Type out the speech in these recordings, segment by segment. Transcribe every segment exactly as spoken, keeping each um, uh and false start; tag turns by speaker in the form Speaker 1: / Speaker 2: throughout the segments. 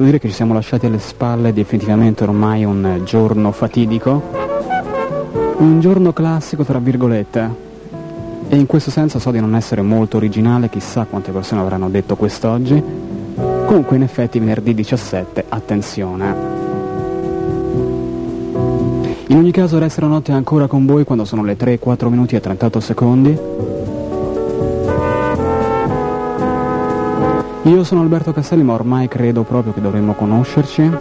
Speaker 1: dire che ci siamo lasciati alle spalle definitivamente ormai un giorno fatidico, un giorno classico tra virgolette, e in questo senso so di non essere molto originale, chissà quante persone avranno detto quest'oggi. Comunque in effetti venerdì diciassette, attenzione. In ogni caso resto la notte ancora con voi quando sono le tre e quattro minuti e trentotto secondi. Io sono Alberto Castelli, ma ormai credo proprio che dovremmo conoscerci.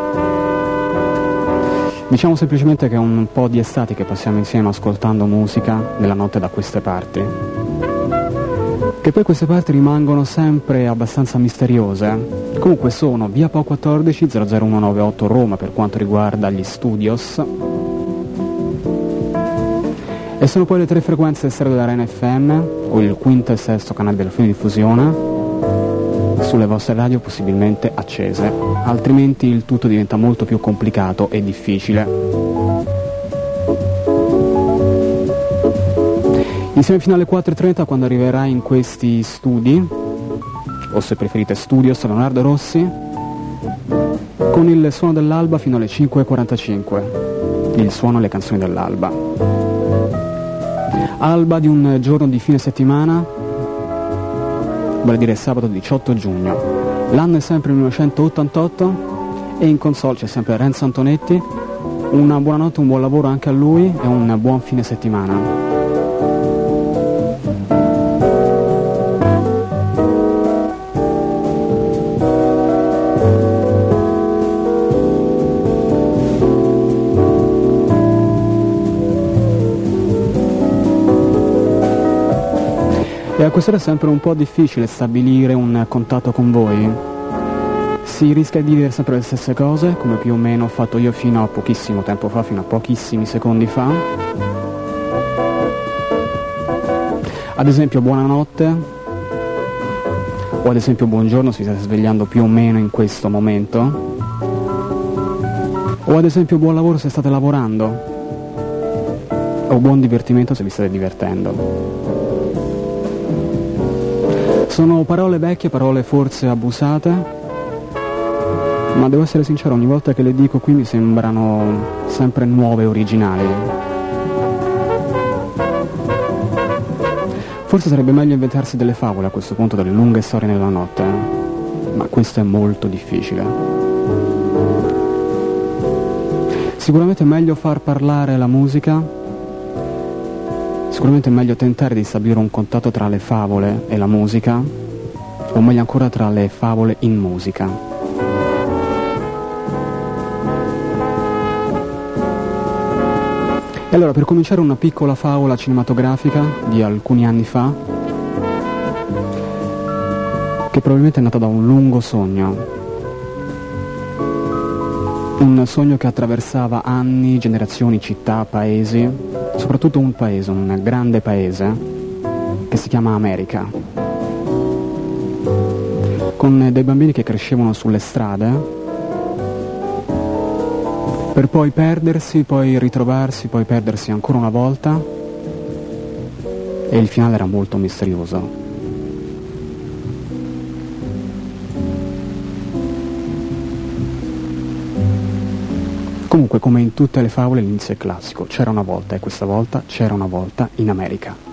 Speaker 1: Diciamo semplicemente che è un po' di estate che passiamo insieme ascoltando musica nella notte da queste parti. Che poi queste parti rimangono sempre abbastanza misteriose. Comunque sono via Pau quattordici zero zero uno nove otto Roma per quanto riguarda gli studios. E sono poi le tre frequenze stereo dell'Arena F M, o il quinto e sesto canale della fine diffusione, sulle vostre radio possibilmente accese, altrimenti il tutto diventa molto più complicato e difficile. Insieme fino alle quattro e trenta quando arriverà in questi studi, o se preferite studios, Leonardo Rossi, con il suono dell'alba fino alle cinque e quarantacinque, il suono e le canzoni dell'alba. Alba di un giorno di fine settimana, vale dire sabato diciotto giugno. L'anno è sempre millenovecentottantotto e in console c'è sempre Renzo Antonetti. Una buonanotte, un buon lavoro anche a lui e un buon fine settimana. E a quest'ora è sempre un po' difficile stabilire un contatto con voi. Si rischia di dire sempre le stesse cose, come più o meno ho fatto io fino a pochissimo tempo fa, fino a pochissimi secondi fa. Ad esempio buonanotte, o ad esempio buongiorno se vi state svegliando più o meno in questo momento, o ad esempio buon lavoro se state lavorando, o buon divertimento se vi state divertendo. Sono parole vecchie, parole forse abusate, ma devo essere sincero, ogni volta che le dico qui mi sembrano sempre nuove e originali. Forse sarebbe meglio inventarsi delle favole a questo punto, delle lunghe storie nella notte, ma questo è molto difficile. Sicuramente è meglio far parlare la musica. Sicuramente è meglio tentare di stabilire un contatto tra le favole e la musica, o meglio ancora tra le favole in musica. E allora, per cominciare, una piccola favola cinematografica di alcuni anni fa, che probabilmente è nata da un lungo sogno. Un sogno che attraversava anni, generazioni, città, paesi, soprattutto un paese, un grande paese, che si chiama America. Con dei bambini che crescevano sulle strade, per poi perdersi, poi ritrovarsi, poi perdersi ancora una volta, e il finale era molto misterioso. Comunque, come in tutte le favole, l'inizio è classico. C'era una volta, e questa volta c'era una volta in America.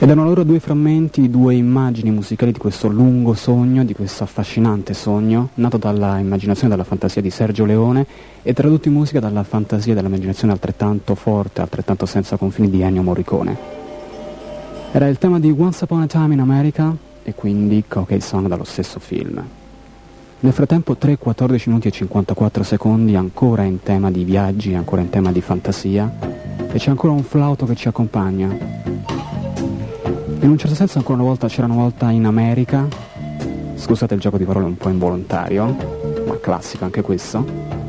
Speaker 1: Ed erano loro due frammenti, due immagini musicali di questo lungo sogno, di questo affascinante sogno, nato dalla immaginazione e dalla fantasia di Sergio Leone e tradotto in musica dalla fantasia e dall'immaginazione altrettanto forte, altrettanto senza confini di Ennio Morricone. Era il tema di Once Upon a Time in America e quindi Cocktail Song dallo stesso film. Nel frattempo tre, quattordici minuti e cinquantaquattro secondi ancora in tema di viaggi, ancora in tema di fantasia, e c'è ancora un flauto che ci accompagna. In un certo senso ancora una volta c'era una volta in America, scusate il gioco di parole un po' involontario, ma classico anche questo.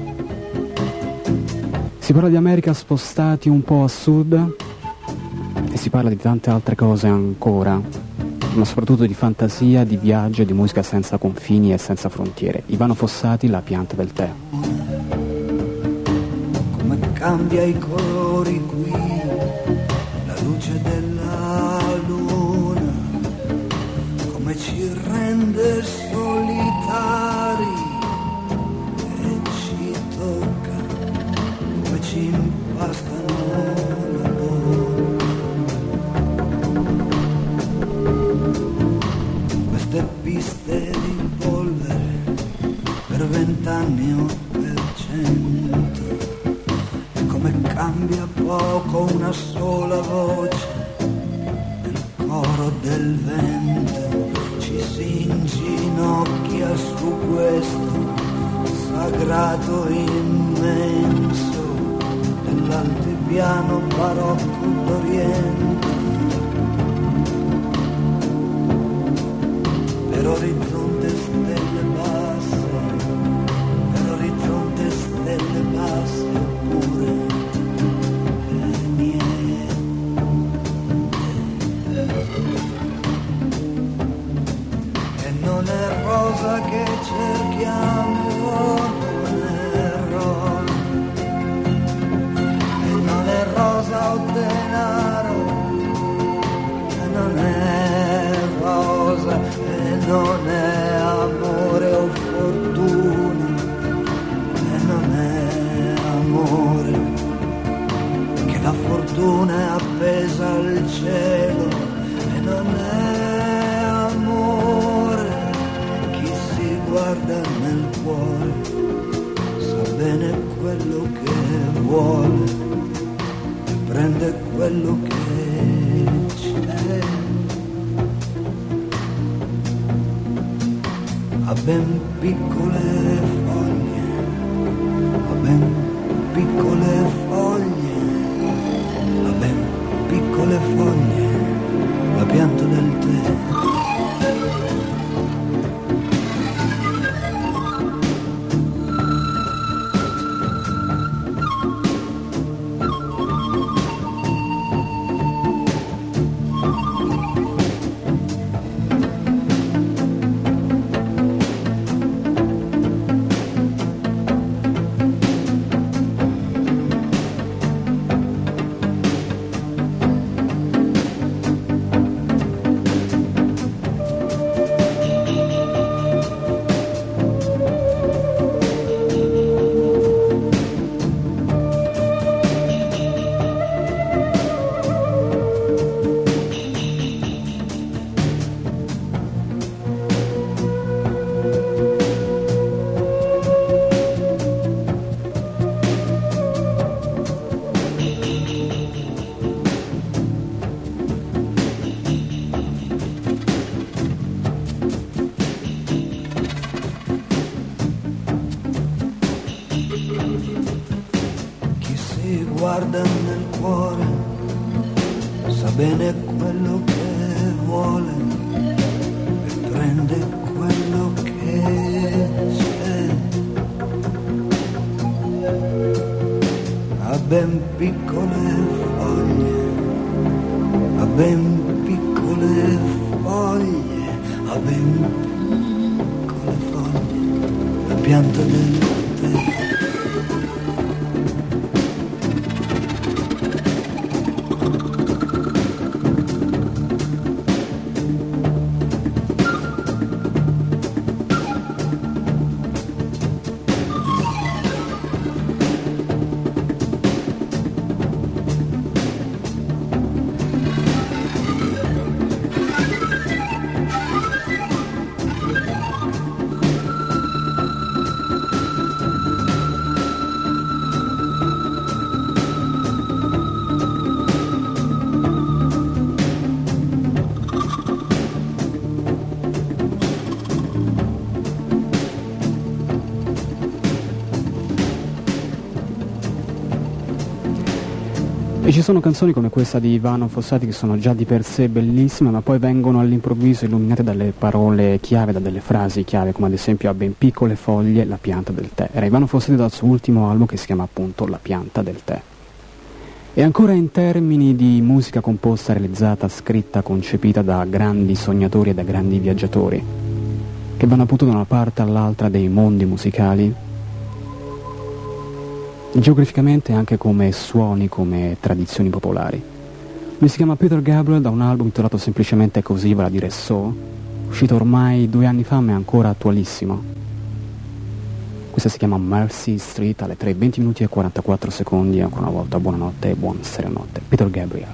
Speaker 1: Si parla di America spostati un po' a sud e si parla di tante altre cose ancora, ma soprattutto di fantasia, di viaggio e di musica senza confini e senza frontiere. Ivano Fossati, La pianta del tè.
Speaker 2: Come cambia i colori qui, la luce della luna, come ci rende solitari e ci tocca, come ci impastano la bocca. Queste piste di polvere per vent'anni o per cento, come cambia poco una sola voce nel coro del vento, ci si inginocchia su questo sagrato immenso dell'altipiano barocco d'Oriente. Per orizzonte stelle basse, per orizzonte stelle basse oppure e niente. E non è rosa che cerchiamo, non è rosa, e non è rosa o denaro, e non è rosa, e non è amore o fortuna, e non è amore, che la fortuna è appesa al cielo, e non è amore, chi si guarda nel cuore sa bene quello che vuole e prende quello che c'è. A ben piccole foglie, a ben piccole foglie, a ben piccole foglie, la pianta del tè. Guarda nel cuore, sa bene quello che vuole e prende quello che c'è. A ben piccole foglie, a ben piccole foglie, a ben piccole foglie, la pianta del tè.
Speaker 1: E ci sono canzoni come questa di Ivano Fossati che sono già di per sé bellissime, ma poi vengono all'improvviso illuminate dalle parole chiave, da delle frasi chiave, come ad esempio a ben piccole foglie la pianta del tè. Era Ivano Fossati dal suo ultimo album che si chiama appunto La pianta del tè. E ancora in termini di musica composta, realizzata, scritta, concepita da grandi sognatori e da grandi viaggiatori, che vanno appunto da una parte all'altra dei mondi musicali, geograficamente anche come suoni, come tradizioni popolari. Lui si chiama Peter Gabriel, da un album intitolato semplicemente così, vale a dire So, uscito ormai due anni fa ma è ancora attualissimo. Questa si chiama Mercy Street, alle tre e venti minuti e quarantaquattro secondi. Ancora una volta buonanotte e buon serenotte. Peter Gabriel.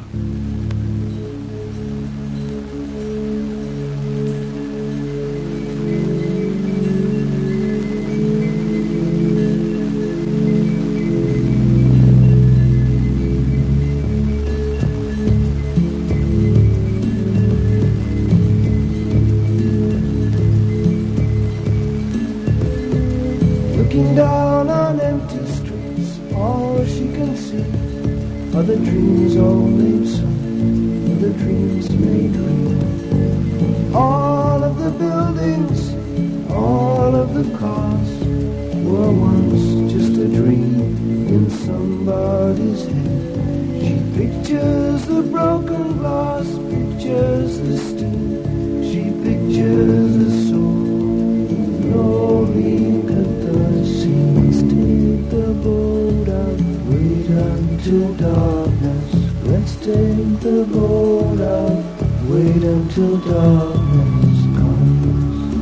Speaker 2: Looking down on empty streets, all she can see are the dreams all made sung, are the dreams made real. All of the buildings, all of the cars were once just a dream in somebody's head. She pictures the broken glass, pictures the steel, she pictures the soul. No link at the seams, take the boat out, wait until darkness. Let's take the boat out, wait until darkness comes.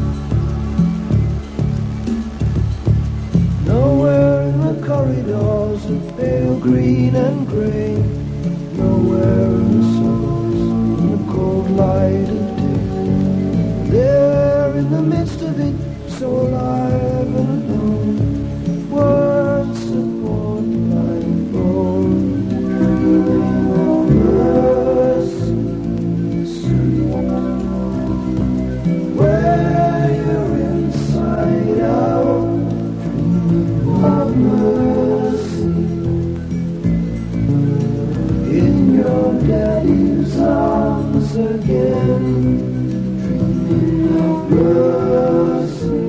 Speaker 2: Nowhere in the corridors of pale green and grey, nowhere in the suburbs, in the cold light of day. There in the midst of it, so alive and alone, words support my bone, dreaming of mercy, where you're inside out, dreaming of mercy, in your daddy's arms again, dreaming of mercy.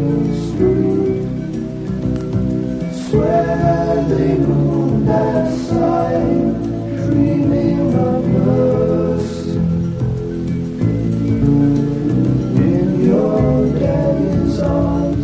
Speaker 2: Swelling moon that side, dreaming of mercy, in your daddy's arms.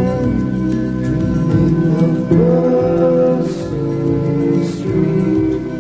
Speaker 2: Again, dreaming of Mercy Street.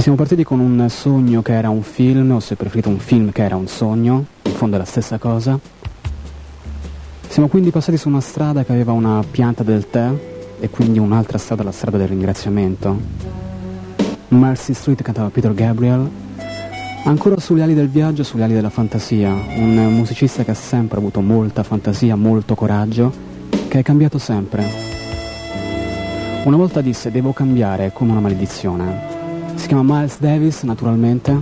Speaker 1: Siamo partiti con un sogno che era un film, o se preferite un film che era un sogno, in fondo è la stessa cosa. Siamo quindi passati su una strada che aveva una pianta del tè e quindi un'altra strada, la strada del ringraziamento. Mercy Street cantava Peter Gabriel, ancora sugli ali del viaggio, sugli ali della fantasia, un musicista che ha sempre avuto molta fantasia, molto coraggio, che è cambiato sempre. Una volta disse: devo cambiare, è come una maledizione. Si chiama Miles Davis, naturalmente,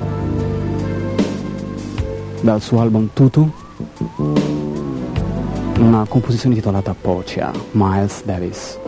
Speaker 1: dal suo album Tutu, una composizione titolata Pocia, Miles Davis.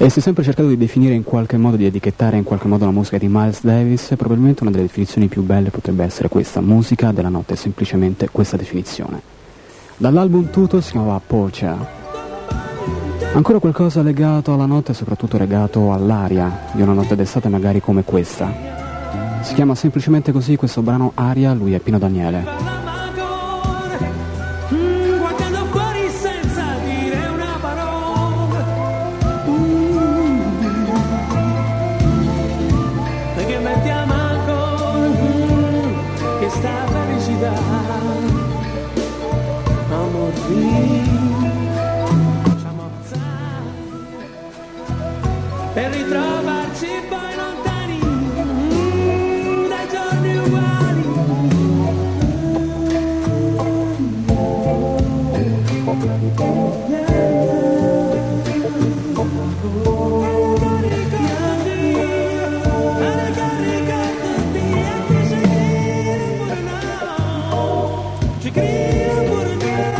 Speaker 1: E si è sempre cercato di definire in qualche modo, di etichettare in qualche modo la musica di Miles Davis, e probabilmente una delle definizioni più belle potrebbe essere questa: musica della notte, semplicemente questa definizione. Dall'album tutto si chiamava Portia. Ancora qualcosa legato alla notte e soprattutto legato all'aria di una notte d'estate magari come questa. Si chiama semplicemente così questo brano, Aria, lui è Pino Daniele.
Speaker 3: Per ritrovarci poi lontani mm, dai giorni uguali. Ci credi pure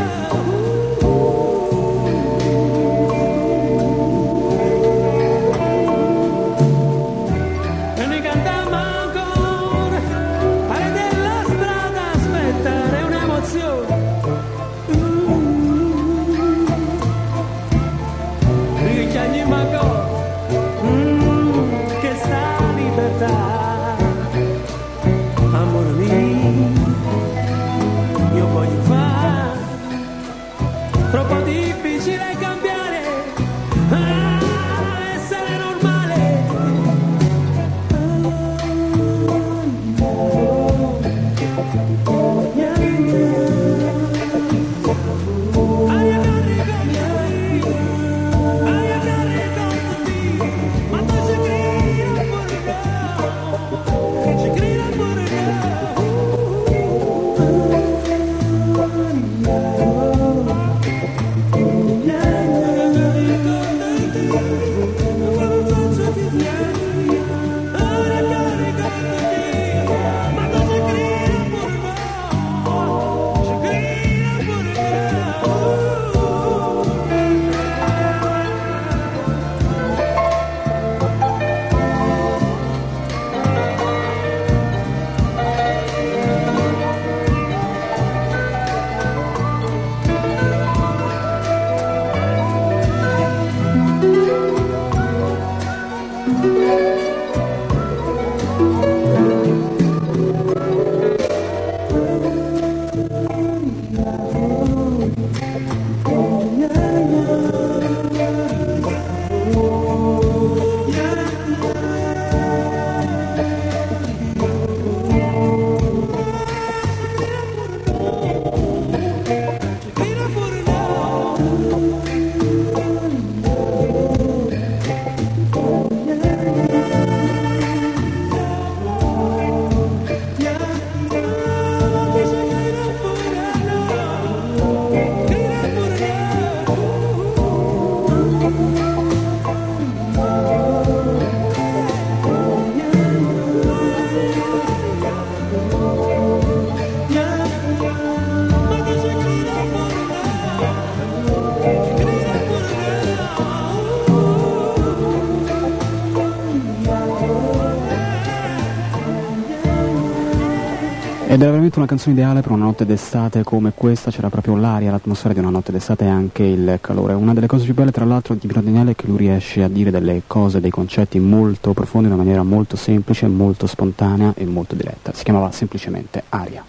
Speaker 1: Ed era veramente una canzone ideale per una notte d'estate come questa. C'era proprio l'aria, l'atmosfera di una notte d'estate e anche il calore. Una delle cose più belle tra l'altro di Pino Daniele è che lui riesce a dire delle cose, dei concetti molto profondi in una maniera molto semplice, molto spontanea e molto diretta. Si chiamava semplicemente Aria.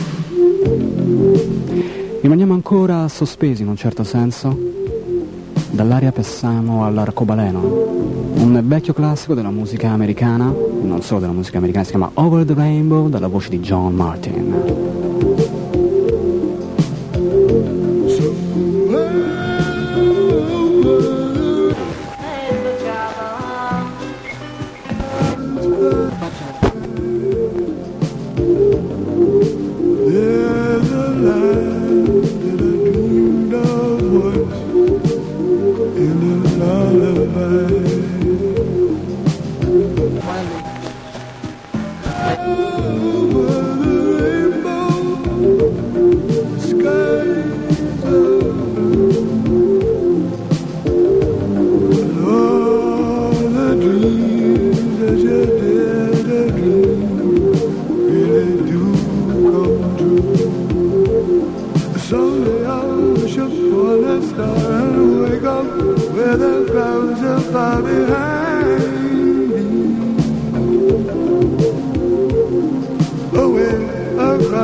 Speaker 1: Rimaniamo ancora sospesi in un certo senso. Dall'aria passiamo all'arcobaleno, un vecchio classico della musica americana, non solo della musica americana, si chiama Over the Rainbow, dalla voce di John Martin.
Speaker 2: Over the rainbow.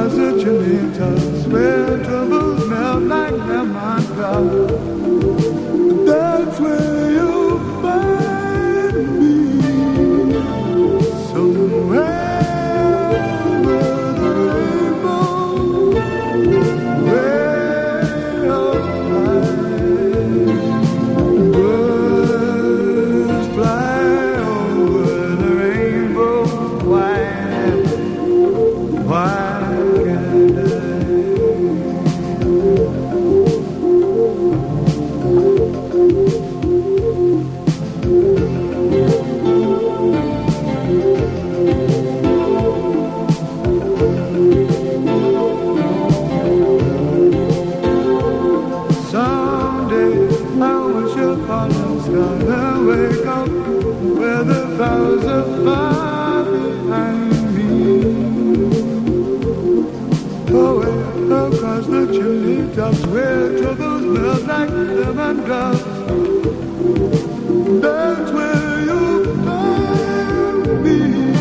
Speaker 2: 'cause the chili tops where troubles melt like lemon drops. That's where you'll find me, somewhere where the rainbow way up high. Birds fly over the rainbow. Why, why can't I? Someday I wish your partner's gonna wake up where the clouds are far behind me. Away across the chimney tops where troubles melt like lemon drops. That's where you'll find me,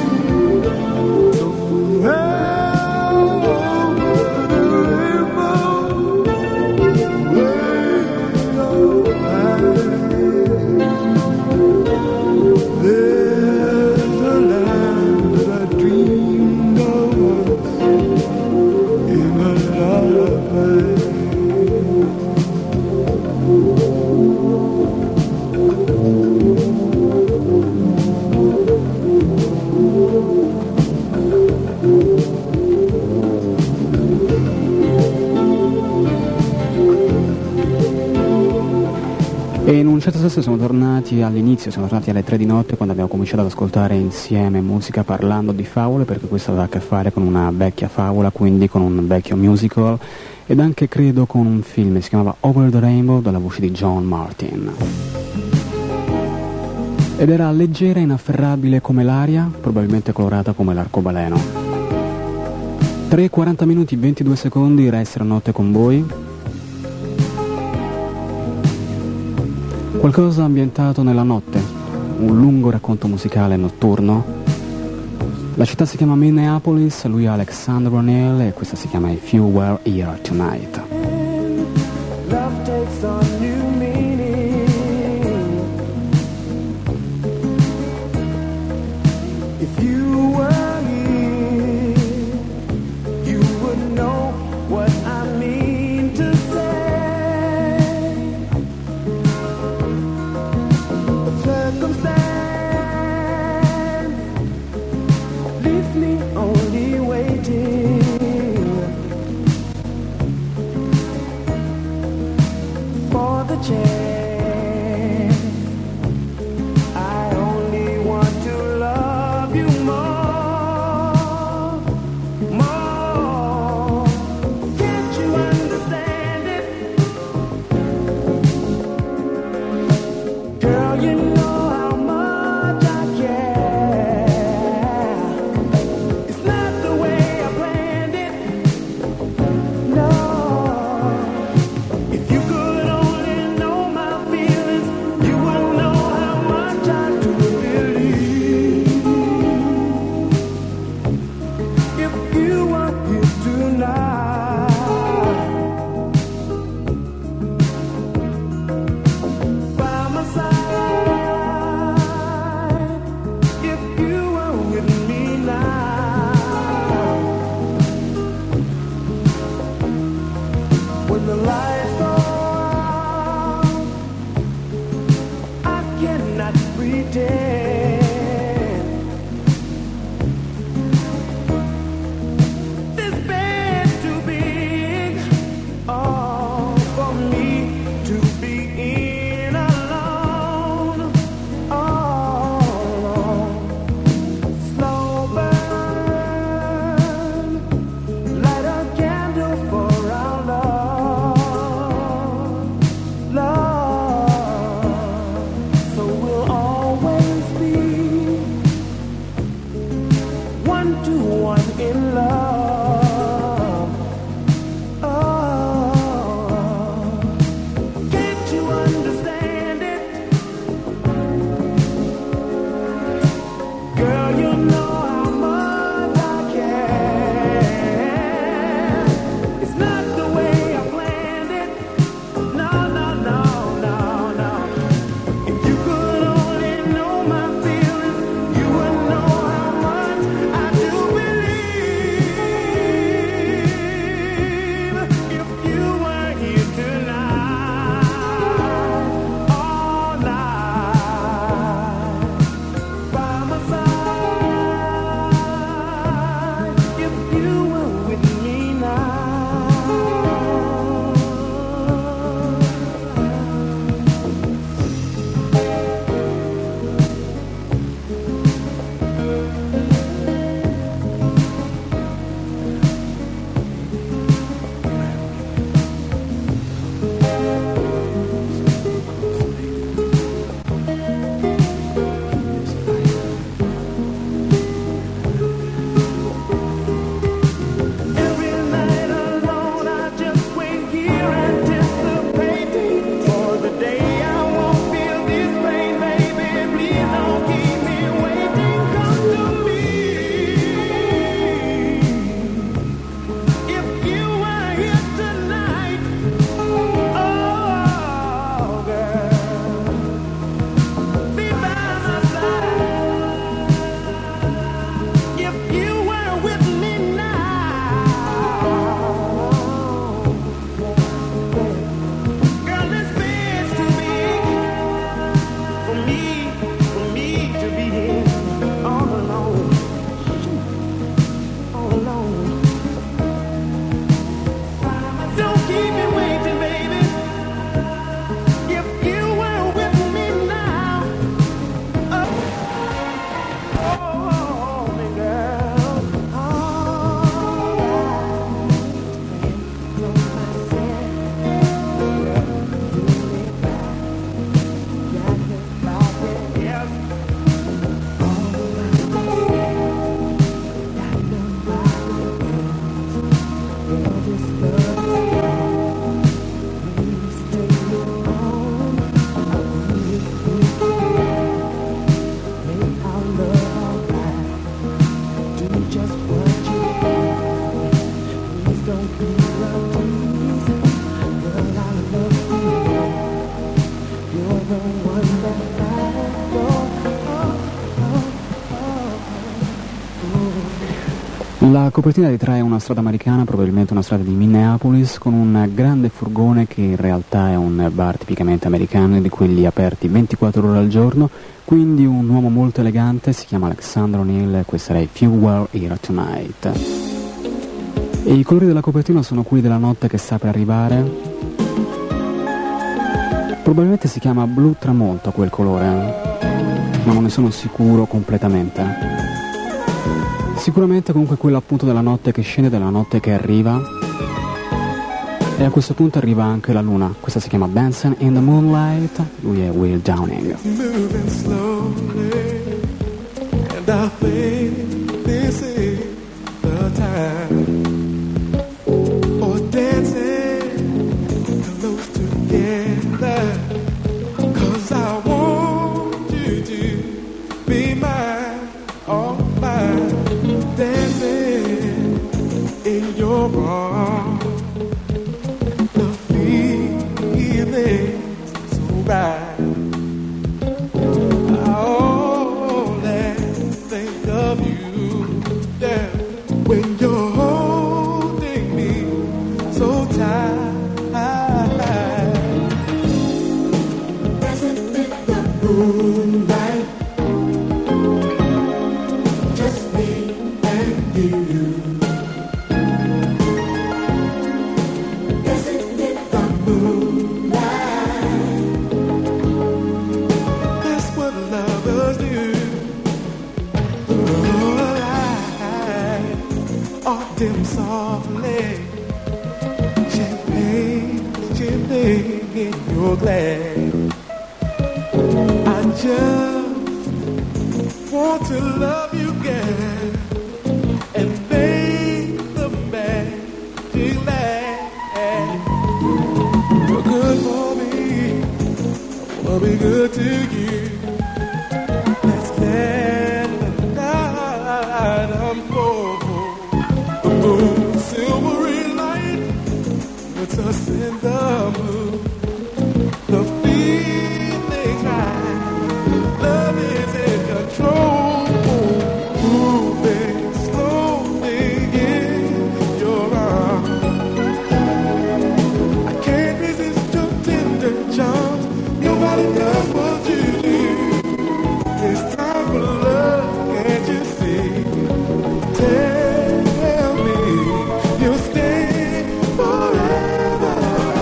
Speaker 2: somewhere over the rainbow, way up high. There's a land that I dreamed of once in a lullaby.
Speaker 1: E in un certo senso siamo tornati all'inizio, siamo tornati alle tre di notte quando abbiamo cominciato ad ascoltare insieme musica parlando di favole, perché questo aveva a che fare con una vecchia favola, quindi con un vecchio musical ed anche credo con un film, si chiamava Over the Rainbow, dalla voce di John Martin. Ed era leggera e inafferrabile come l'aria, probabilmente colorata come l'arcobaleno. tre e quaranta minuti ventidue secondi, Resto notte con voi. Qualcosa ambientato nella notte, un lungo racconto musicale notturno. La città si chiama Minneapolis, lui è Alexander O'Neill e questa si chiama If You Were Here Tonight.
Speaker 2: Love takes on new meaning. If you were here, you would know what I mean to say. The circumstance leaves me only waiting for the chance. I only want to love you more, more. Can't you understand it? Girl, you know how much I care. It's not the way I planned it. No. If you could only know my feelings, you would know how much I do believe. If you were here tonight, by my side, if you were with me now, when the lights go out, I cannot pretend. This bed's too big, oh, for me to be in alone, all alone. Slow burn, light a candle for our love, love. So we'll always
Speaker 1: La copertina ritrae una strada americana, probabilmente una strada di Minneapolis, con un grande furgone che in realtà è un bar tipicamente americano, di quelli aperti ventiquattro ore al giorno, quindi un uomo molto elegante, si chiama Alexander O'Neill e questo era If You Were Here Tonight. E i colori della copertina sono quelli della notte che sta per arrivare. Probabilmente si chiama blu tramonto quel colore, ma non ne sono sicuro completamente. Sicuramente comunque quello appunto della notte che scende, della notte che arriva, e a questo punto arriva anche la luna. Questa si chiama Dancing in the Moonlight, lui è Will Downing.
Speaker 4: Moving slowly, and I think this is the time for dancing close together, 'cause I want you to be mine, all mine. Dancing in your arms, the feeling's so right. I always think of you, yeah, when you're holding me so tight. Dancing in the moonlight, just me and you. Dancing in the moonlight, that's what lovers do. Oh, I, oh, dim softly, champagne, champagne in your glass. I just want to love you, girl, and make the magic last. You're good for me, I wanna be good to you. Let's let the night unfold. The moon, silvery light, puts us in the mood. The feeling's right, love is in control. Moving slowly in your arms, I can't resist your tender charms. Nobody does what you do. It's time for love, can't you see? Tell me you'll stay forever.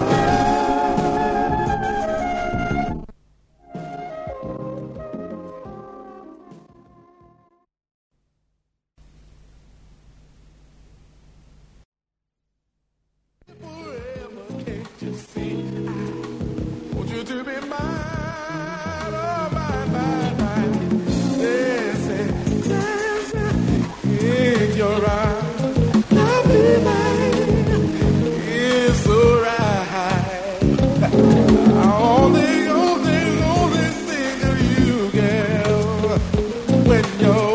Speaker 4: Forever, can't you see? I want you to be mine, oh mine, mine, mine. Dancing, dancing in your arms, I'll be mine. It's alright. Only, only, only think of you, girl, when you're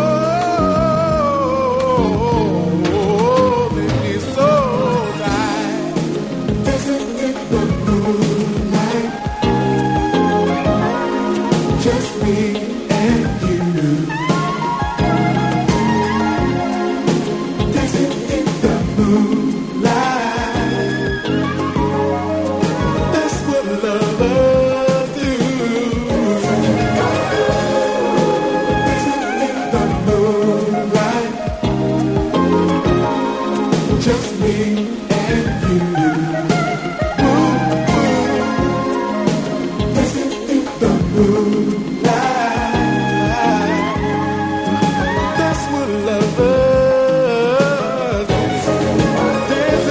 Speaker 4: holding me so tight. Dancing in the moonlight, just me and you. Dancing in the moonlight, that's what lovers do. Dancing in the moonlight, just me and you. Ooh, ooh. Dancing in the moonlight, that's what lovers do. Dancing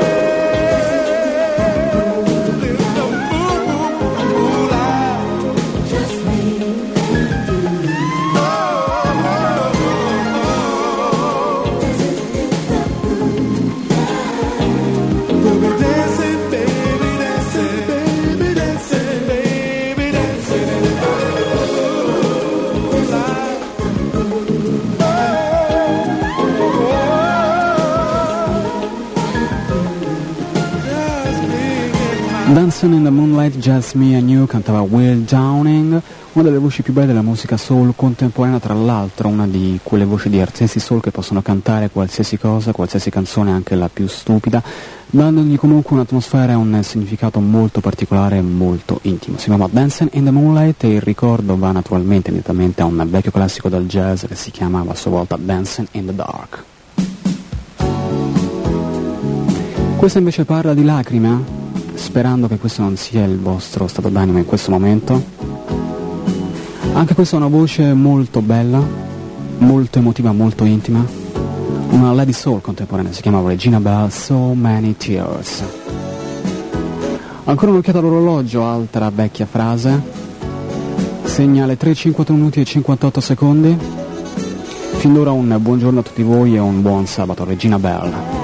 Speaker 4: in the moonlight, just me and you. Oh, oh, oh, oh. Dancing in the moonlight, the
Speaker 1: Dancing in the Moonlight, Just Me and You, cantava Will Downing, una delle voci più belle della musica soul contemporanea, tra l'altro una di quelle voci di artisti soul che possono cantare qualsiasi cosa, qualsiasi canzone, anche la più stupida, dandogli comunque un'atmosfera e un significato molto particolare e molto intimo. Si chiama Dancing in the Moonlight e il ricordo va naturalmente immediatamente a un vecchio classico del jazz che si chiamava a sua volta Dancing in the Dark. Questa invece parla di lacrime, sperando che questo non sia il vostro stato d'animo in questo momento. Anche questa è una voce molto bella, molto emotiva, molto intima, una lady soul contemporanea, si chiama Regina Belle, So Many Tears. Ancora un'occhiata all'orologio, altra vecchia frase, segna le tre e cinquantotto minuti e cinquantotto secondi. Fin d'ora un buongiorno a tutti voi e un buon sabato, Regina Belle.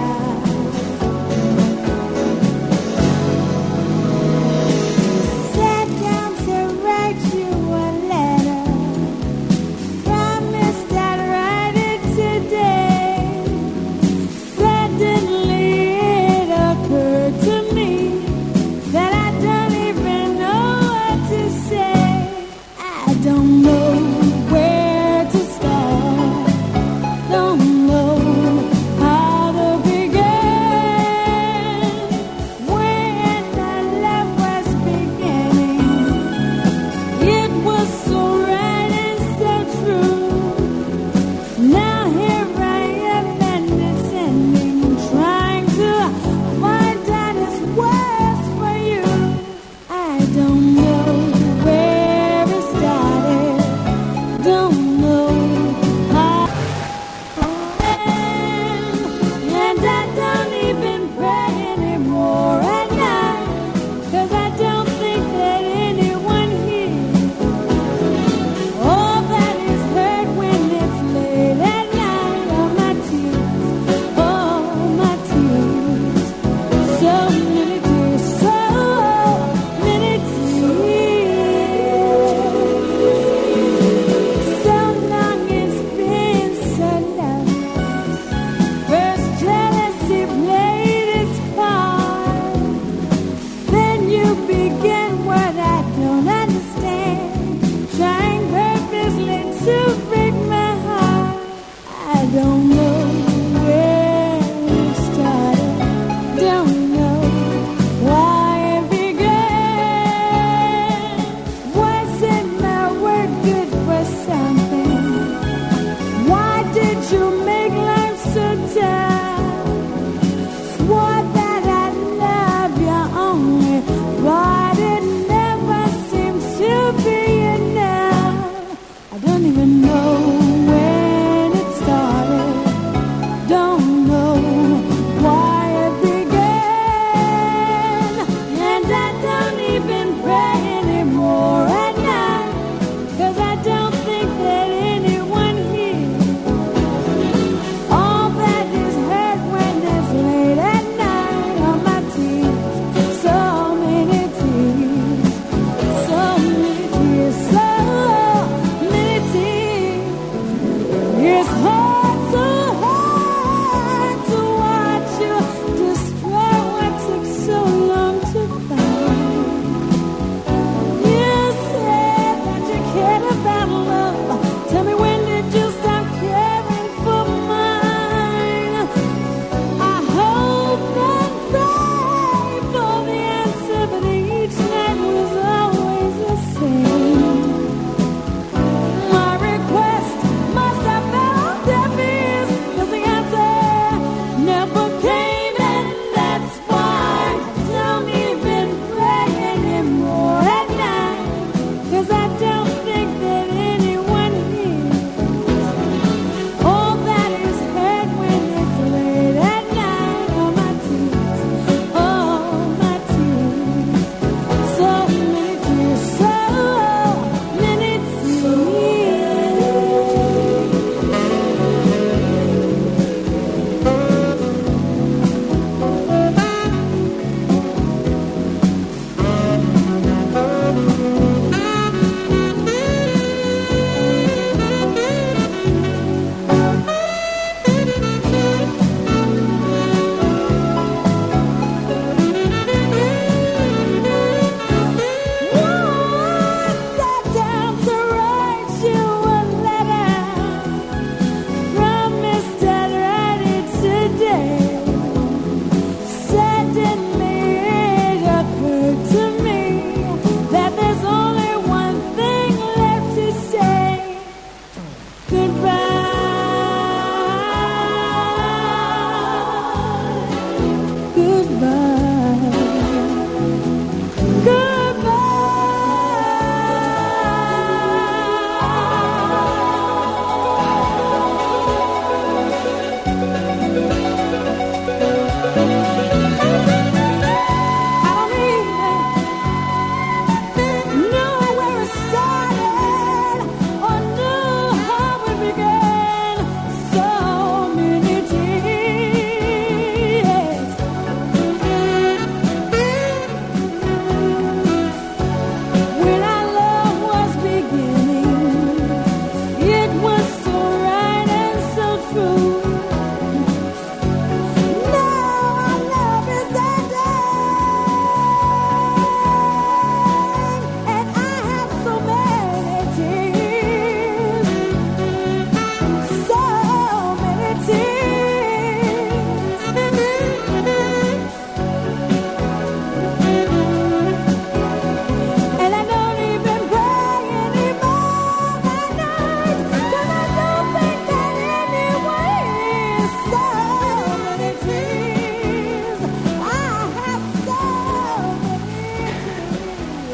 Speaker 5: Don't know how to be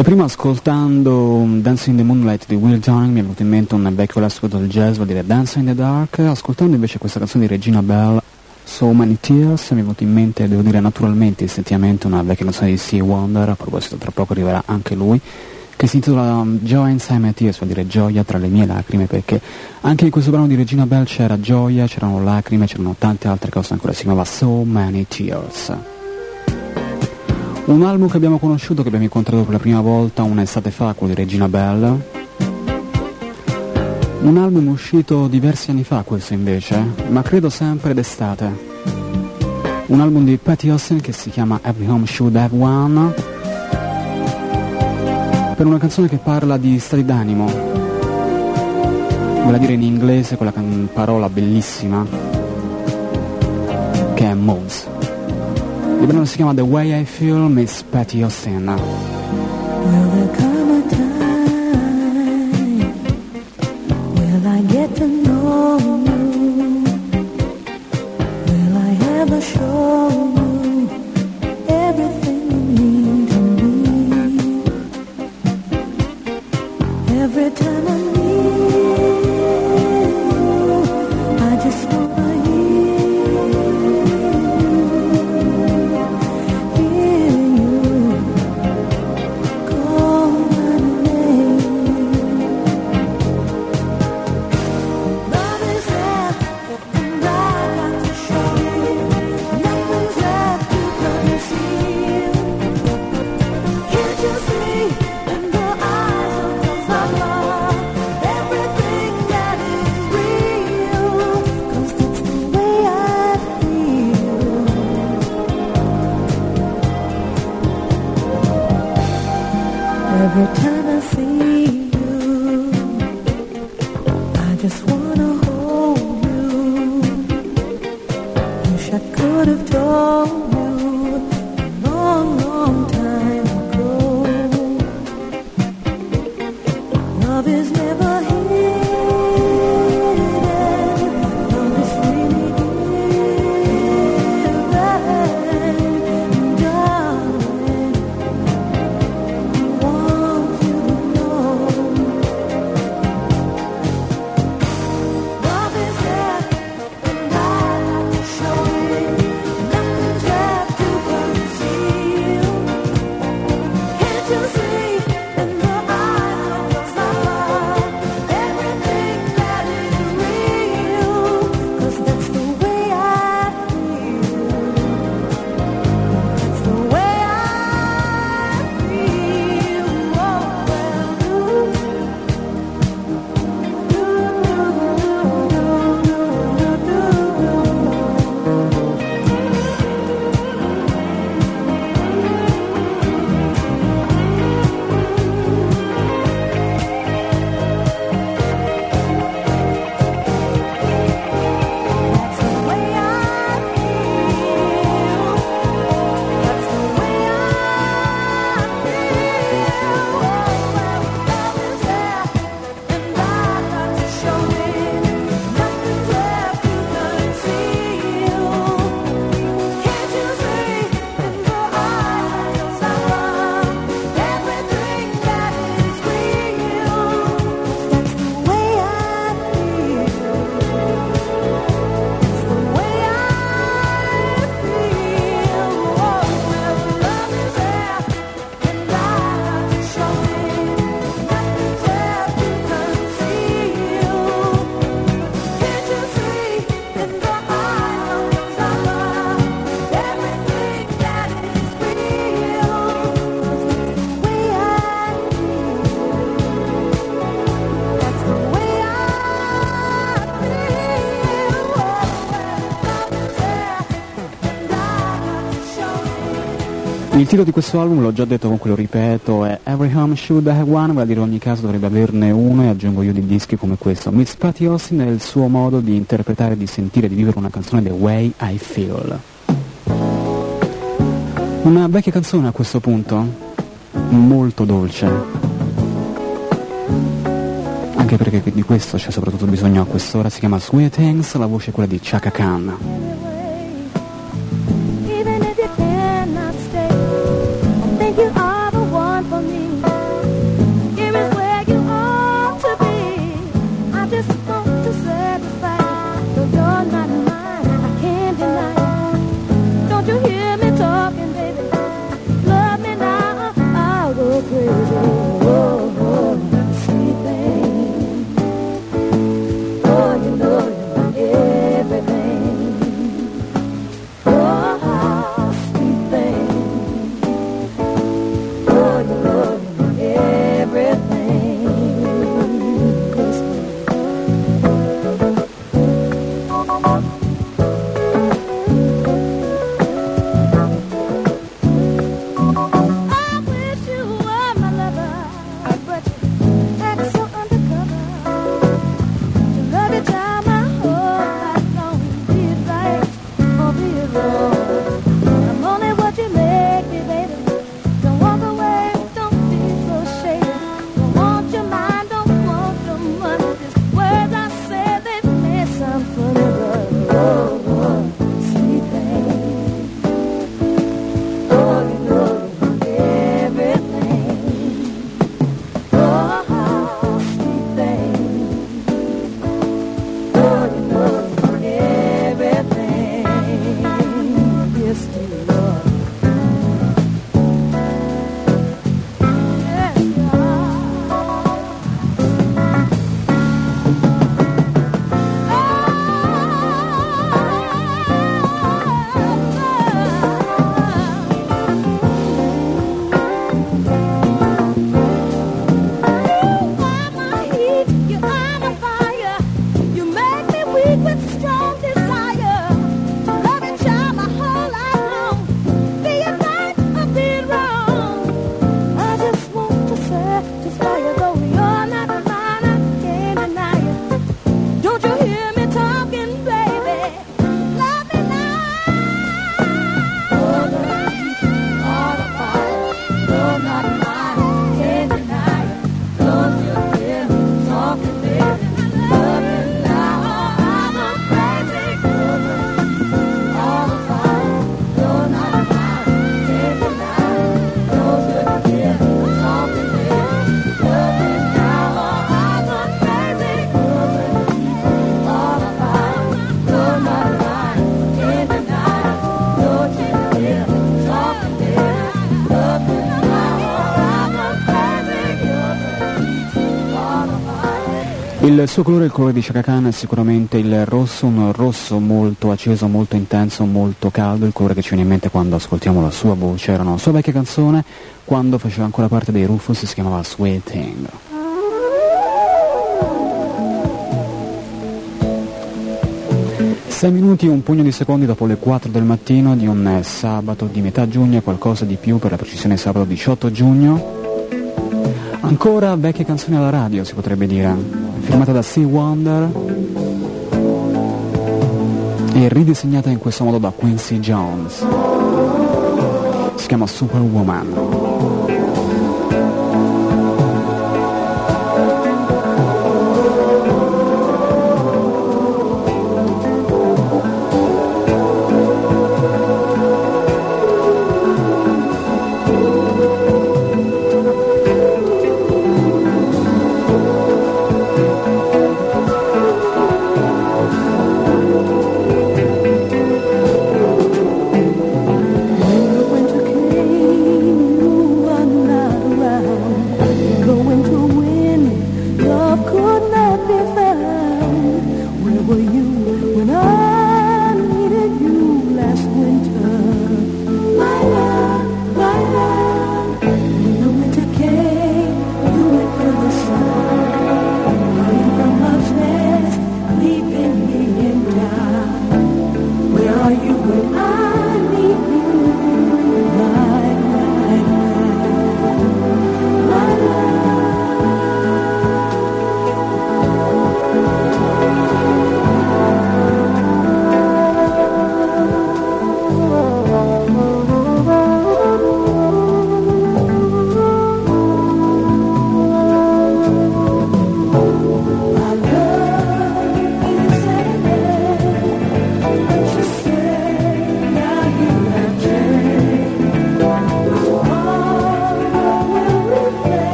Speaker 1: E prima, ascoltando Dancing in the Moonlight di Will Young, mi è venuto in mente un vecchio classico del jazz, vuol dire Dancing in the Dark. Ascoltando invece questa canzone di Regina Bell, So Many Tears, mi è venuto in mente, devo dire naturalmente, istintivamente, una vecchia canzone di Stevie Wonder, a proposito tra poco arriverà anche lui, che si intitola Joy Inside My Tears, vuol dire gioia tra le mie lacrime, perché anche in questo brano di Regina Bell c'era gioia, c'erano lacrime, c'erano tante altre cose ancora, si chiamava So Many Tears. Un album che abbiamo conosciuto, che abbiamo incontrato per la prima volta un'estate fa, quello di Regina Bell. Un album uscito diversi anni fa questo invece, ma credo sempre d'estate. Un album di Patti Austin che si chiama Every Home Should Have One, per una canzone che parla di stati d'animo, vuol dire in inglese quella can- parola bellissima che è moods. Il brano si chiama The Way I Feel, Miss Patti Austin.
Speaker 5: Will there come a time? Will I get to know you? Will I ever show you everything you mean to me? Every time I meet you, I just wanna every time I see you, I just wanna hold you. Wish I could have told you a long, long time ago. Love is never hidden. Love is really given, darling. Want you to know, love is there, and I like to show it. Nothing's left to conceal. Can't you see in the eyes of my love everything that is real? 'Cause that's the way I feel. That's the way I feel. Oh, well, do, do, do, do, do, do, do. That's the way I feel. That's the way I feel. Oh, well, love is there, and I'd like to show it. Nothing's left to conceal. Can't you see in the eyes of my love everything that is real? That's the way I feel. That's the way I feel. Oh, well, love is there, and I'd like to show it. Nothing's left to conceal. Can't you see in the eyes of my love everything that is real? That's the way I feel. That's the way I feel. Oh, well, love is there, and I'd like to show it.
Speaker 1: Il titolo di questo album, l'ho già detto, comunque lo ripeto, è Every Home Should Have One, vuol dire ogni caso dovrebbe averne uno, e aggiungo io di dischi come questo. Miss Patti Austin è il suo modo di interpretare, di sentire, di vivere una canzone, The Way I Feel. Una vecchia canzone a questo punto, molto dolce, anche perché di questo c'è soprattutto bisogno a quest'ora, si chiama Sweet Things, la voce è quella di Chaka Khan.
Speaker 5: Even if you cannot stay, I think you are the one for me.
Speaker 1: Il suo colore, il colore di Chaka Khan, è sicuramente il rosso, un rosso molto acceso, molto intenso, molto caldo, il colore che ci viene in mente quando ascoltiamo la sua voce. Era una sua vecchia canzone, quando faceva ancora parte dei Rufus, si chiamava Sweet Thing. Sei minuti e un pugno di secondi dopo le quattro del mattino di un sabato di metà giugno e qualcosa di più, per la precisione sabato diciotto giugno. Ancora vecchie canzoni alla radio, si potrebbe dire, firmata da Stevie Wonder e ridisegnata in questo modo da Quincy Jones. Si chiama Superwoman.
Speaker 5: Winter came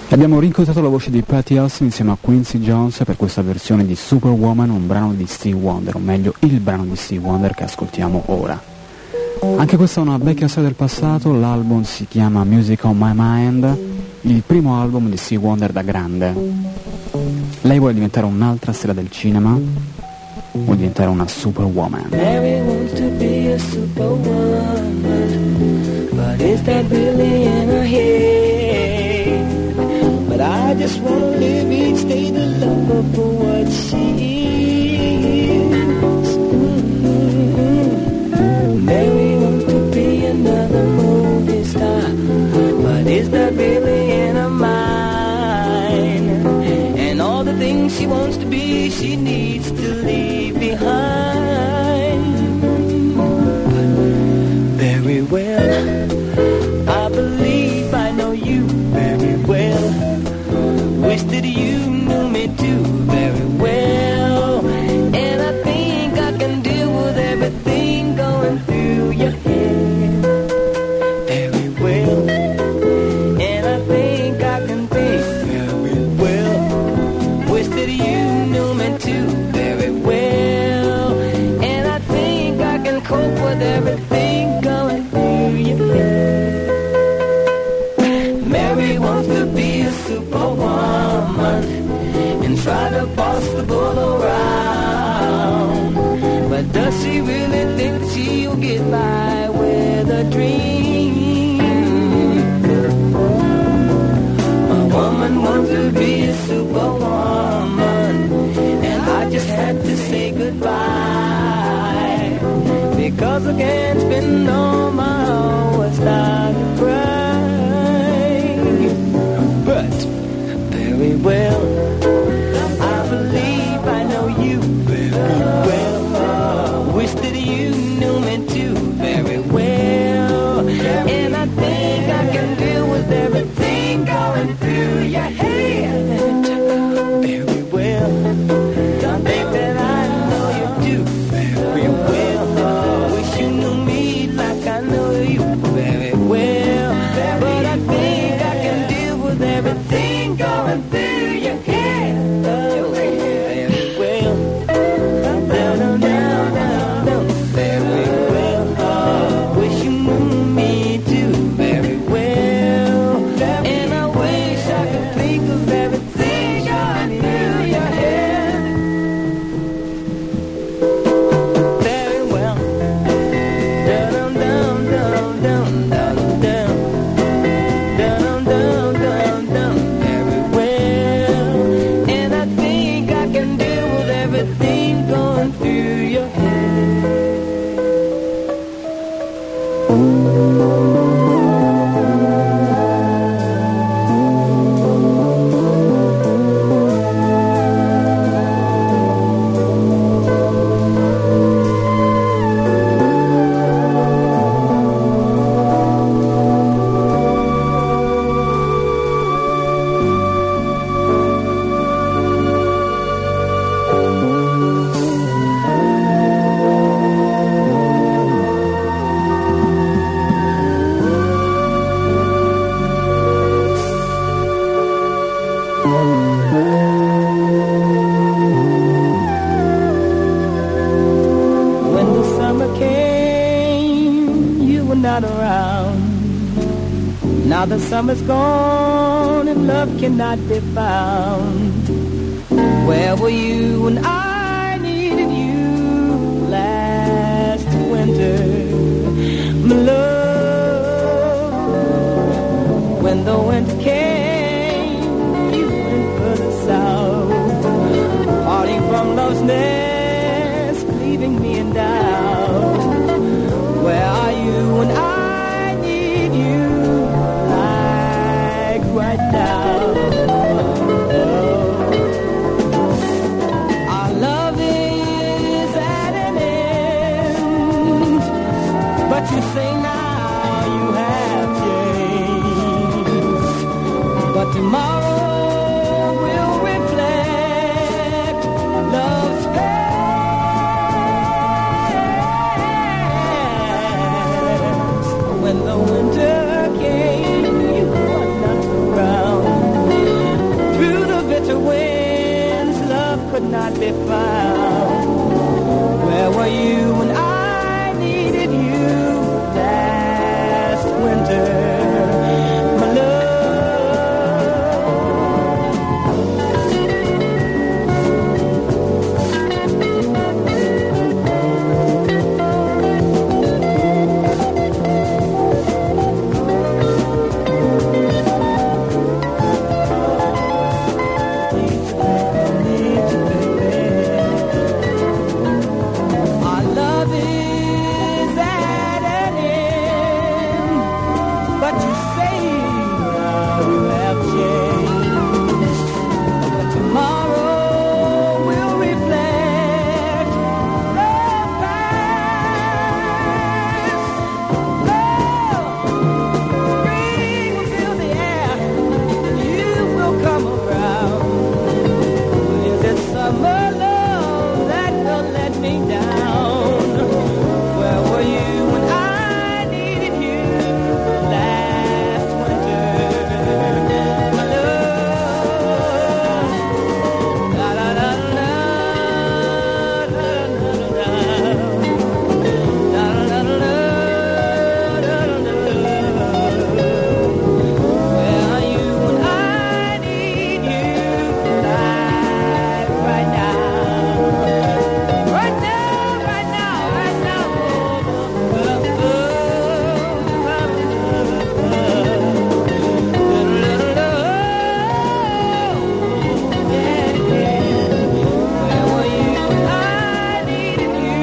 Speaker 1: Abbiamo rincontrato la voce di Patti Austin insieme a Quincy Jones per questa versione di Superwoman, un brano di Stevie Wonder, o meglio il brano di Stevie Wonder che ascoltiamo ora. Anche questa è una vecchia storia del passato, l'album si chiama Music on My Mind, il primo album di Stevie Wonder da grande. Lei vuole diventare un'altra stella del cinema, vuole diventare una Superwoman.
Speaker 3: Mary wants to be a superwoman, but is that really in her head? But I just wanna live each day to love her for what she is. Mm-hmm. Mary wants to be another movie star, but is that really in her mind? And all the things she wants to be, she needs to leave behind. Very well, I believe I know you very well. Wish that you knew me too very well. And I think I can deal with everything going through your head very well. And I think I can think very well. Wish that you knew me too very well. And I think I can cope with everything going through your head. Mary wants to be a superwoman and try to boss the bull around. But does she really think she'll get by with a dream? A woman wants to be a superwoman, and I just had to say goodbye, because I can't spend all my hours start to cry. But very well, I believe I know you very well. Wish that you knew me too very well. And I think I can deal with everything going through your head very well. Don't think that I know you do very well. Wish you knew me like I know you very well. But I think I can deal with everything going through your head very well. Down, down, down, down, down, very well. Wish you knew me too very well. And I wish I could think of everything going through your head very well. Down, down, down, down, down, down. Down, down, down, down, very well. And I think I can deal with everything going through your head. When the summer came, you were not around. Now the summer's gone and love cannot be found. Where were you when I needed you last winter, my love? When the winter came, you went further south, parting from love's nest, leaving me in doubt. Where are you when I need you, like right now? Our me down. Where were you when I needed you last winter? My love. La la la la la la la la la la la. Where are you when I need you like right now? Right now, right now, right now. Yeah, yeah. Where were you when I needed you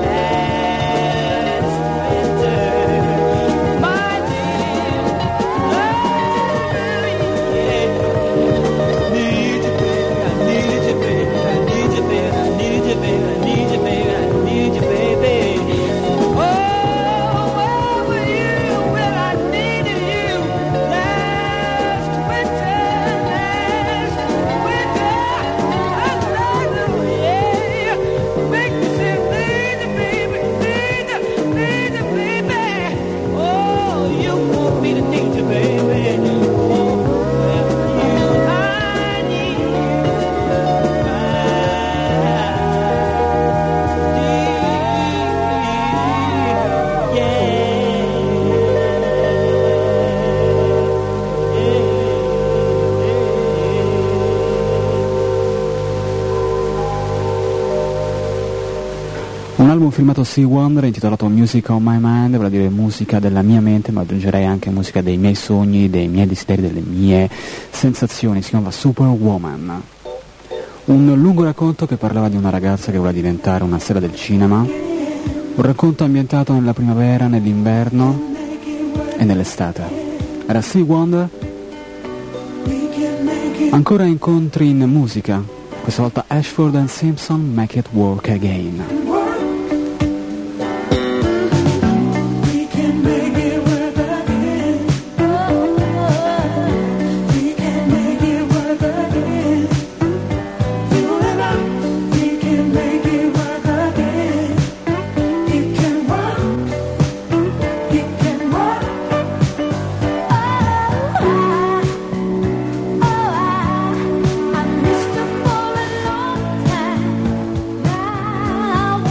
Speaker 3: last winter, my dear? Oh, yeah. Need you, baby. I need you, baby. I need you, baby. I need you, baby. I need you, baby. I need you, baby. Oh, where were you when I needed you last winter? Last winter. I love you, yeah. Make me say, need you, baby. Need you, need you, baby. Oh, you want me to need you, baby. Oh, where were you when I need you?
Speaker 1: Un album firmato Stevie Wonder intitolato Music on My Mind, vale a dire musica della mia mente, ma aggiungerei anche musica dei miei sogni, dei miei desideri, delle mie sensazioni. Si chiama Superwoman. Un lungo racconto che parlava di una ragazza che voleva diventare una stella del cinema, un racconto ambientato nella primavera, nell'inverno e nell'estate. Era Stevie Wonder, ancora incontri in musica, questa volta Ashford and Simpson, Make It Work Again.
Speaker 5: I missed her for a long time. Now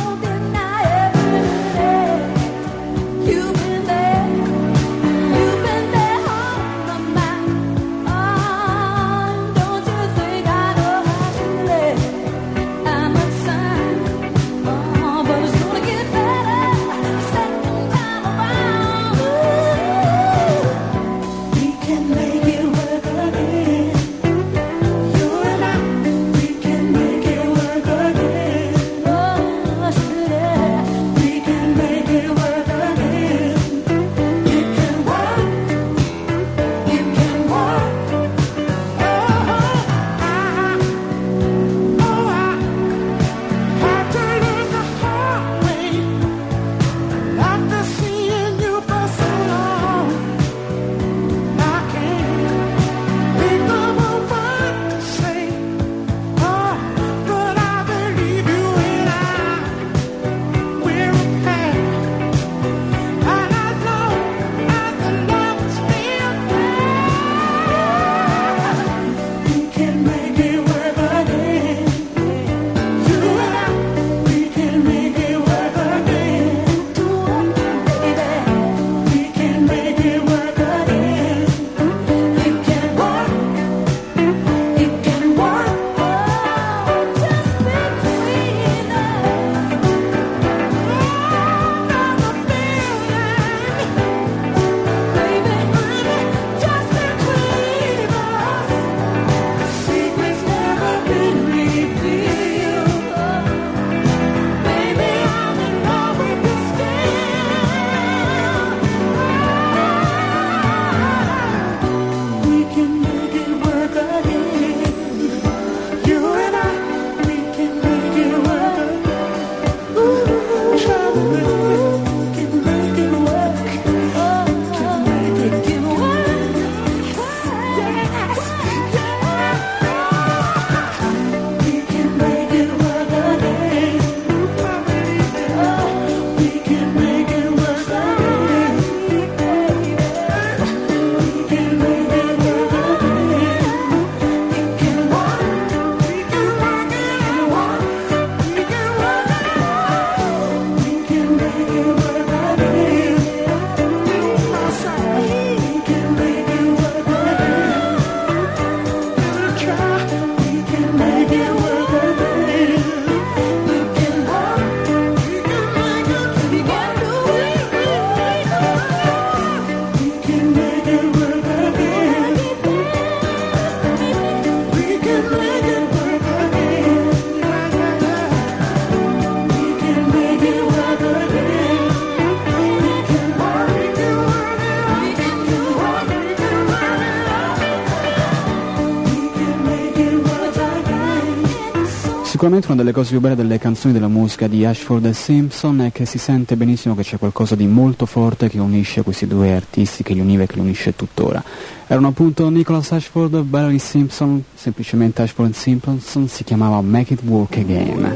Speaker 1: Sicuramente una delle cose più belle delle canzoni della musica di Ashford e Simpson è che si sente benissimo che c'è qualcosa di molto forte che unisce questi due artisti, che li univa e che li unisce tuttora. Erano appunto Nicholas Ashford e Valerie Simpson, semplicemente Ashford e Simpson, si chiamava Make It Work Again.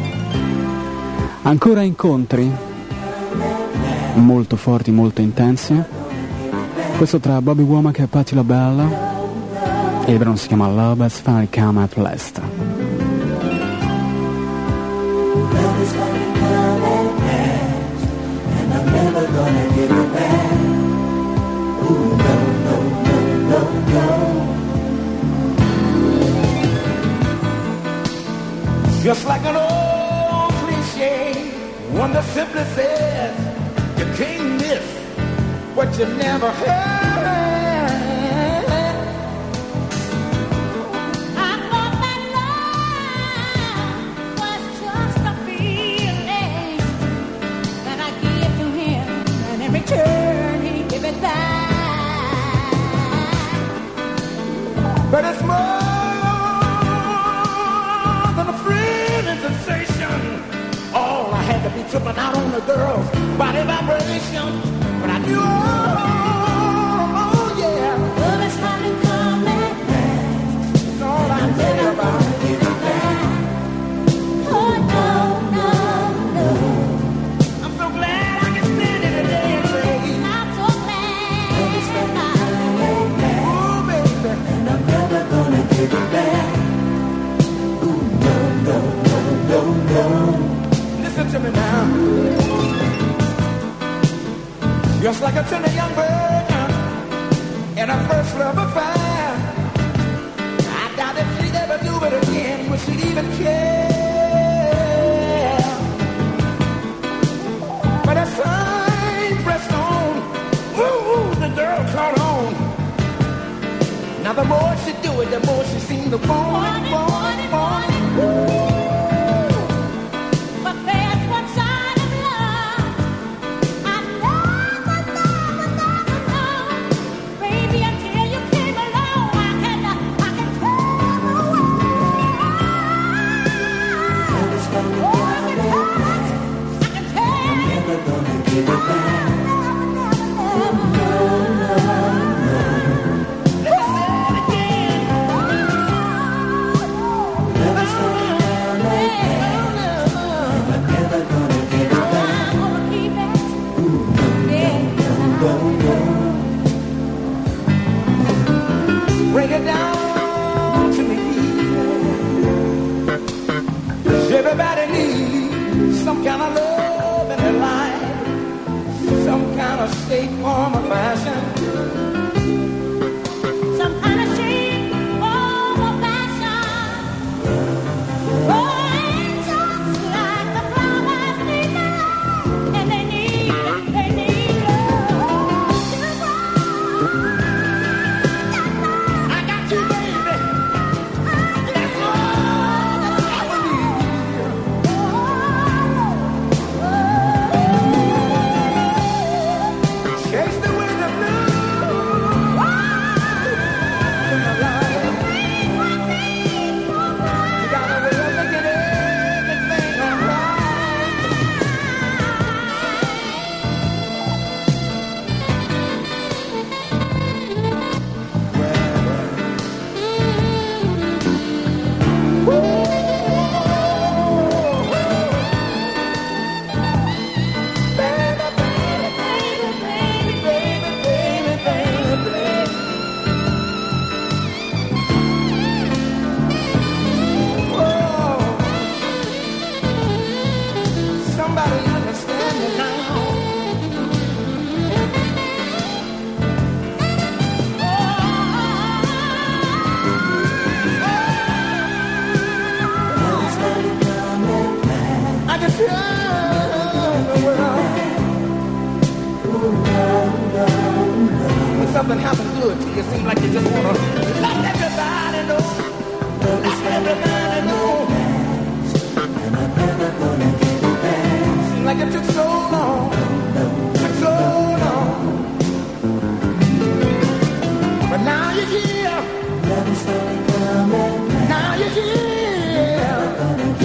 Speaker 1: Ancora incontri molto forti, molto intensi. Questo tra Bobby Womack e Patti LaBelle, e il brano si chiama Love Has Finally Come At Last.
Speaker 2: Love is like a come and pass, and I'm never gonna give it back. Ooh, no, no, no, no, no.
Speaker 4: Just like an old cliche, one that simply says, you can't miss what you never had.
Speaker 5: Turn, he give it back.
Speaker 4: But it's more than a thrilling sensation. All I had to be tripping out on the girl's body vibration. But I knew, oh, oh yeah,
Speaker 5: Love is hard to come and pass.
Speaker 4: it's all I care about.
Speaker 2: Give it back.
Speaker 5: Oh no, no, no.
Speaker 4: I'm so glad I can stand here today and say,
Speaker 5: I'm so
Speaker 2: Love is like a
Speaker 5: glad.
Speaker 2: come and pass,
Speaker 4: oh baby,
Speaker 2: and I'm never gonna give it back. Ooh, no, no, no, no, no.
Speaker 4: listen to me now. Just like a tender young virgin in her first love affair, I doubt if she'd ever do it again, would she'd even care. But as time pressed on, woo, the girl caught on. Now the more she do it, the more she seemed to want it, want it, want it.
Speaker 5: But there's one side of love I never, never, never know. Baby, until you came along, I can, I can tell the world.
Speaker 2: Love is like a
Speaker 5: Oh, I
Speaker 2: come
Speaker 5: can
Speaker 2: and
Speaker 5: tell
Speaker 2: pass,
Speaker 5: it. I can tell
Speaker 2: I'm
Speaker 5: it.
Speaker 2: never gonna give it back.
Speaker 5: Never, never,
Speaker 4: Let me say it again.
Speaker 2: Love is like a come and pass, I'm never gonna give it back.
Speaker 5: I'm gonna keep it. Yeah.
Speaker 4: Bring it down to me. Everybody needs some kind of love in their life, some kind of state form of fashion.
Speaker 5: Some kind of shape or fashion. Oh, and just like the flowers need love, and they need, they need love to grow.
Speaker 4: I got you, baby. That's all I would need. Chase the wind of blue. In my life. You got a way of making everything alright. Somebody understand me now.
Speaker 2: Love is like a come and pass,
Speaker 4: I can feel the world. When something happens good to you, it seems like you just wanna let everybody know. Let everybody know.
Speaker 2: and I'm never gonna give it back.
Speaker 4: Seems like it took so long, took so long. But now you're here,
Speaker 2: Love is like a come and pass,
Speaker 4: now you're here.
Speaker 2: gonna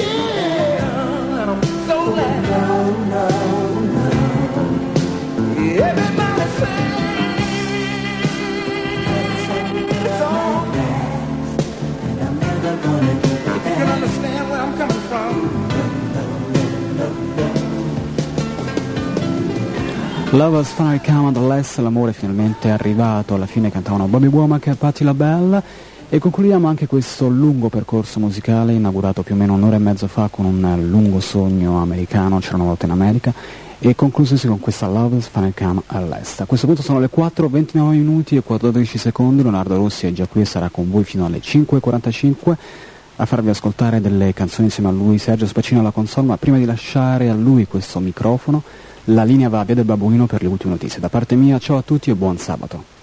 Speaker 1: Lovers Finally Come Unless, l'amore finalmente è arrivato, alla fine cantavano Bobby Womack e Patti LaBelle, e concludiamo anche questo lungo percorso musicale inaugurato più o meno un'ora e mezzo fa con un lungo sogno americano, c'era una volta in America, e conclusosi con questa Lovers Finally Come Unless. A questo punto sono le quattro e ventinove minuti e quattordici secondi, Leonardo Rossi è già qui e sarà con voi fino alle cinque e quarantacinque a farvi ascoltare delle canzoni insieme a lui, Sergio Spacino alla console, ma prima di lasciare a lui questo microfono, la linea va a Via del Babbuino per le ultime notizie. Da parte mia, ciao a tutti e buon sabato.